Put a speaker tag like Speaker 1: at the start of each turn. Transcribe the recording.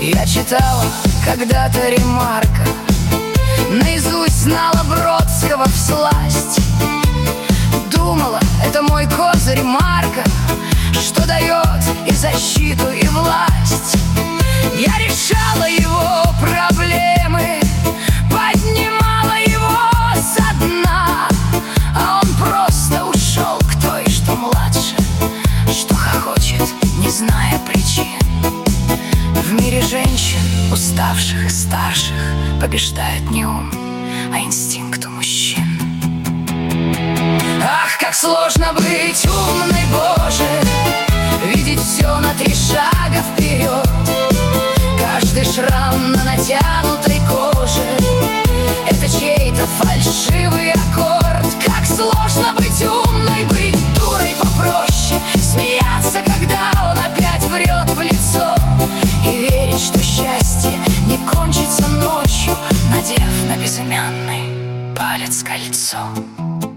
Speaker 1: Я читала когда-то Ремарка, наизусть знала Бродского всласть. Думала, это мой козырь марка, что дает и защиту, и власть. Я решала его проблемы, поднимала его со дна, а он просто ушел к той, что младше, что хохочет, не зная причин. В мире женщин, уставших и старших, побеждает не ум, а инстинкт у мужчин. Ах, как сложно быть умной, Боже, видеть все на 3 шага вперед. Каждый шрам на натянутой коже — это чей-то фальшивый аккорд. Как сложно быть умной, быть дурой попроще, смеяться, когда он опять врет в лицо, и верить, что счастье не кончится ночью, надев на безымянный палец кольцо.